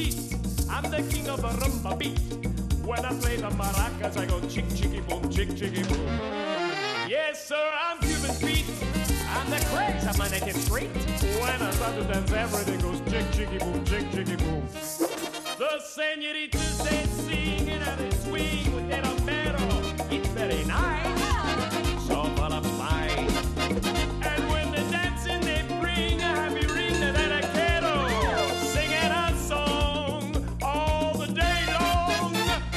Pete. I'm the king of the rumba beat. When I play the maracas, I go chick, chicky, boom, chick, chicky, boom. Yes, sir, I'm Cuban Pete. I'm the craze of my native street. When I start to dance, everything goes chick, chicky, boom, chick, chicky, boom. The senoritas, they sing and they swing with their romero. It's very nice. So full of spice. And when they're dancing, they bring a happy ring to that kettle. Singing a song all the day long.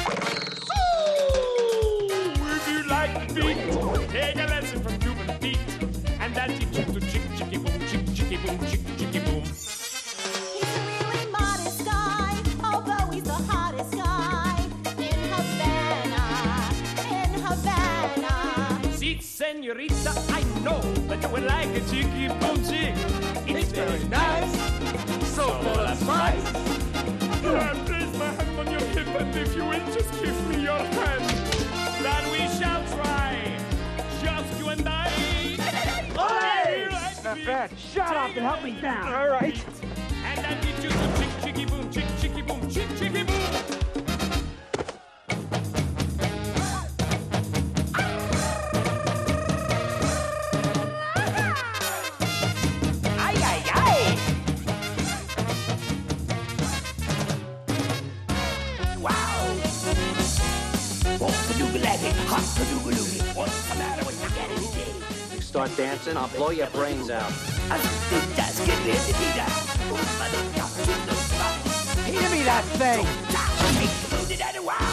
Ooh, if you like the beat, take a lesson from Cuban Pete. And that teach you to chick, chicky, boom, chick, chicky, boom, chick, chicky, boom. He's a really modest guy, although he's the hottest guy in Havana, in Havana. See, senorita, I know that you will like a chicky boom chick. It's very nice, so full of spice. I place my hand on your hip, and if you will just give me your hand, then we shall try, just you and I. Fat, shut up and help me down, all right? And I teach you to chick, chicky, boom, chick, chicky, boom, chick, chicky, boom. Ay, ay, ay! Wow! Won't-a-doogalaggy, hop-a-doogaloogie. What's the matter with the getting? Start dancing, I'll blow your brains out. Give me that thing!